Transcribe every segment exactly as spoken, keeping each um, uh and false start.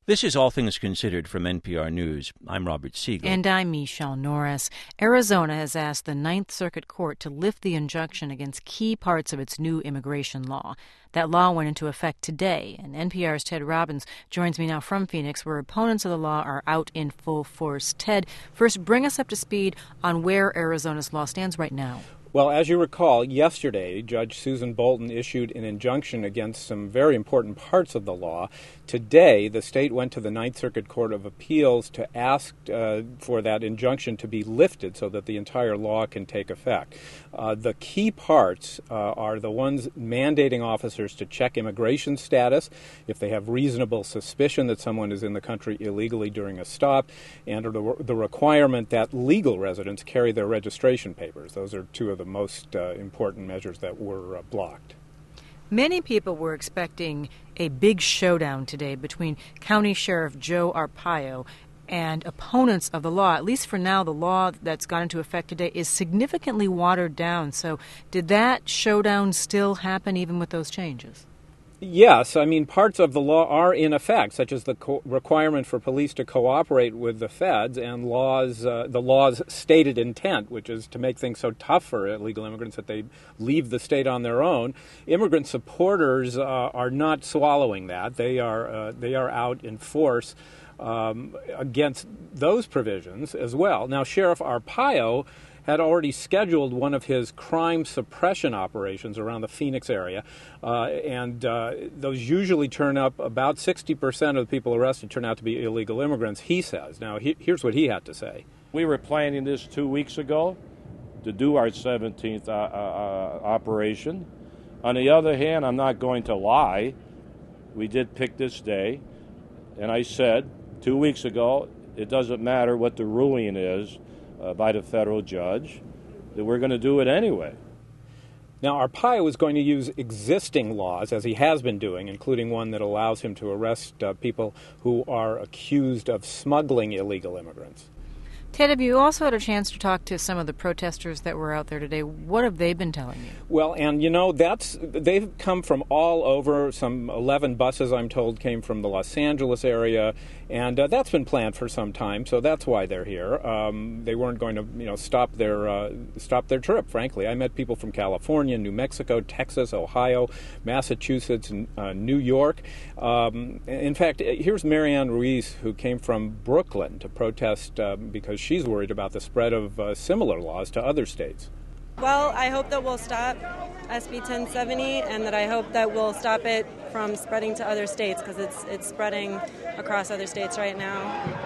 This is All Things Considered from N P R News. I'm Robert Siegel. And I'm Michelle Norris. Arizona has asked the Ninth Circuit Court to lift the injunction against key parts of its new immigration law. That law went into effect today, and N P R's Ted Robbins joins me now from Phoenix, where opponents of the law are out in full force. Ted, first bring us up to speed on where Arizona's law stands right now. Well, as you recall, yesterday, Judge Susan Bolton issued an injunction against some very important parts of the law. Today, the state went to the Ninth Circuit Court of Appeals to ask uh, for that injunction to be lifted so that the entire law can take effect. Uh, the key parts uh, are the ones mandating officers to check immigration status if they have reasonable suspicion that someone is in the country illegally during a stop, and the, the requirement that legal residents carry their registration papers. Those are two of the most uh, important measures that were uh, blocked. Many people were expecting a big showdown today between County Sheriff Joe Arpaio and opponents of the law. At least for now, the law that's gone into effect today is significantly watered down. So did that showdown still happen even with those changes? Yes, I mean, parts of the law are in effect, such as the co- requirement for police to cooperate with the feds and laws, uh, the law's stated intent, which is to make things so tough for illegal immigrants that they leave the state on their own. Immigrant supporters uh, are not swallowing that. They are uh, they are out in force um, against those provisions as well. Now, Sheriff Arpaio had already scheduled one of his crime suppression operations around the Phoenix area, uh, and uh, those usually turn up, about sixty percent of the people arrested turn out to be illegal immigrants, he says. Now, he, here's what he had to say. We were planning this two weeks ago to do our seventeenth uh, uh, operation. On the other hand, I'm not going to lie. We did pick this day, and I said two weeks ago, it doesn't matter what the ruling is Uh, by the federal judge, that we're going to do it anyway. Now, Arpaio is going to use existing laws, as he has been doing, including one that allows him to arrest uh, people who are accused of smuggling illegal immigrants. Ted, have you also had a chance to talk to some of the protesters that were out there today? What have they been telling you? Well, and you know, that's they've come from all over. Some eleven buses, I'm told, came from the Los Angeles area, and uh, that's been planned for some time. So that's why they're here. Um, they weren't going to, you know, stop their uh, stop their trip. Frankly, I met people from California, New Mexico, Texas, Ohio, Massachusetts, and uh, New York. Um, in fact, here's Marianne Ruiz, who came from Brooklyn to protest uh, because she's worried about the spread of uh, similar laws to other states. Well, I hope that we'll stop S B ten seventy, and that I hope that we'll stop it from spreading to other states, because it's it's spreading across other states right now.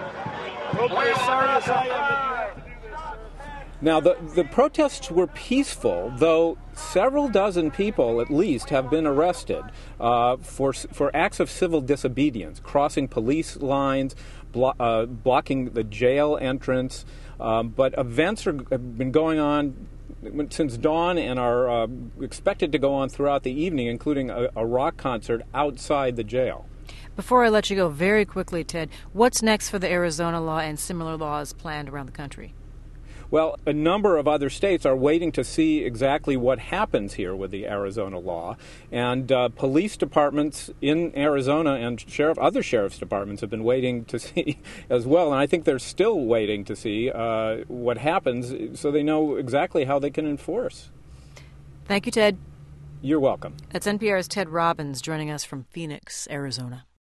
Now, the, the protests were peaceful, though several dozen people, at least, have been arrested uh, for for acts of civil disobedience, crossing police lines, blo- uh, blocking the jail entrance. Um, but events are, have been going on since dawn and are uh, expected to go on throughout the evening, including a, a rock concert outside the jail. Before I let you go, very quickly, Ted, what's next for the Arizona law and similar laws planned around the country? Well, a number of other states are waiting to see exactly what happens here with the Arizona law. And uh, police departments in Arizona and sheriff, other sheriff's departments have been waiting to see as well. And I think they're still waiting to see uh, what happens so they know exactly how they can enforce. Thank you, Ted. You're welcome. That's N P R's Ted Robbins joining us from Phoenix, Arizona.